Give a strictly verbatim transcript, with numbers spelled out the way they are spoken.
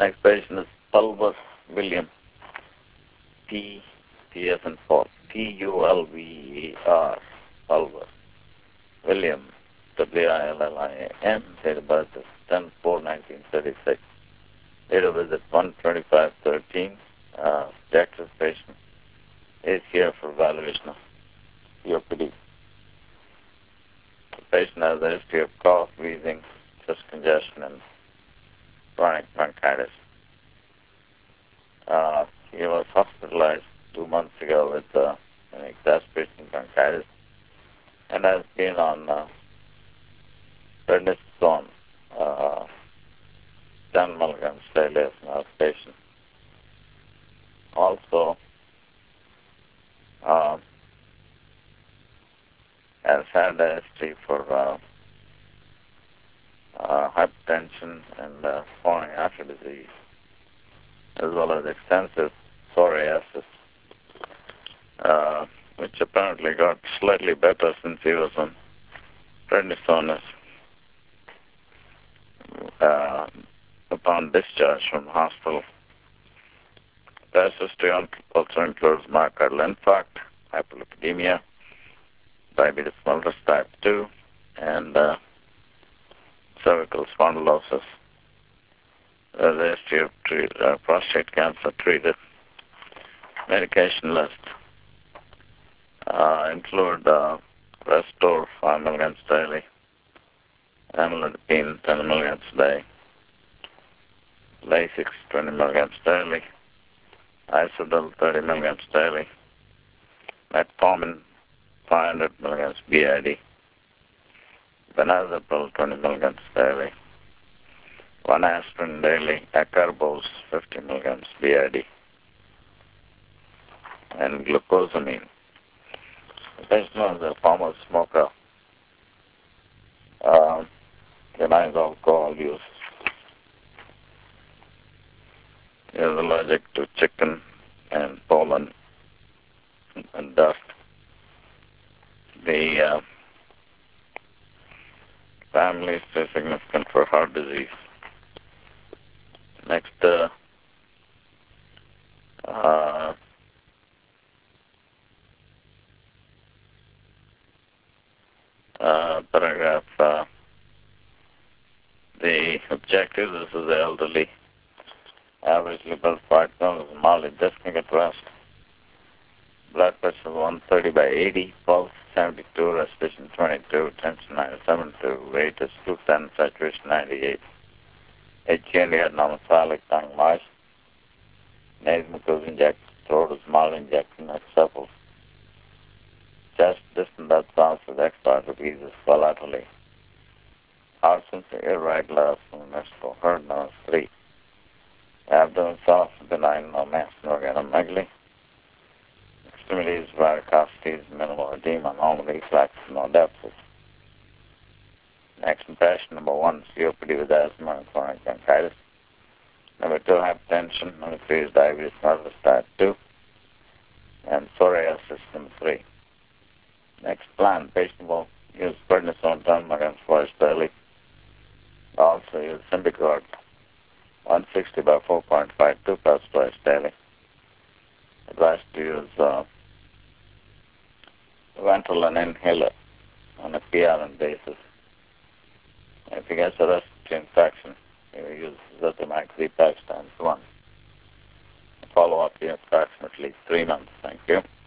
Next patient is Pulver William. P, P as in Paul. P U L V E R. Pulver. William. W I L L I A M. Date of birth is ten four nineteen thirty-six. Date of visit one twenty-five thirteen. Uh, Texas patient is here for evaluation of C O P D. The patient has a history of cough, wheezing, chest congestion, and chronic bronchitis. Uh, he was hospitalized two months ago with uh, an exacerbation of bronchitis and has been on uh, prednisone, uh, ten milligrams daily as an outpatient. Also, uh, has had a history for uh, uh, hypertension and uh, chronic artery disease, as well as extensive psoriasis, uh, which apparently got slightly better since he was on prednisone uh, upon discharge from the hospital. Past history also includes myocardial infarct, hyperlipidemia, diabetes mellitus type two, and uh, cervical spondylosis. There's a history of treat, uh, prostate cancer treated. Medication list uh, include uh, Restore five milligrams daily, amlodipine ten milligrams a day, Lasix twenty milligrams daily, Isodil thirty milligrams daily, Metformin five hundred milligrams B I D, Benazepam twenty milligrams daily, one aspirin daily, Acarbose fifty milligrams B I D, and glucosamine. The patient is a former smoker, uh, denies alcohol use. He is allergic to chicken and pollen and dust. The uh, family is significant for heart disease. Next, uh, uh, uh, paragraph, uh, the objective, this is the elderly, averagely built five pounds, mildly dyspneic at rest, blood pressure one thirty by eighty, pulse seventy-two, respiration twenty-two, tension ninety-seven, weight is two ten, saturation ninety-eight, H G N D anormal tongue moist, nasal mucous injection, throat is mild injection, except chest distant breath sounds with expiratory wheezes bilaterally. Heart sensor irregular, for heard nose three. Abdomen soft, benign, no mass, no organomegaly. Extremities, varicosities, minimal edema, normal reflex, no deficits. Next impression, number one, C O P D with asthma and chronic bronchitis. Number two, hypertension. Number three is diabetes mellitus type two. And psoriasis, number three. Next plan, patient will use prednisone ten milligrams twice daily. Also use Symbicort one sixty by four point five two parts twice daily. Advised to use uh, Ventolin inhaler on a P R N basis. If he gets a respiratory infection, he will use Zithromax three packs times one. Follow up in approximately three months. Thank you.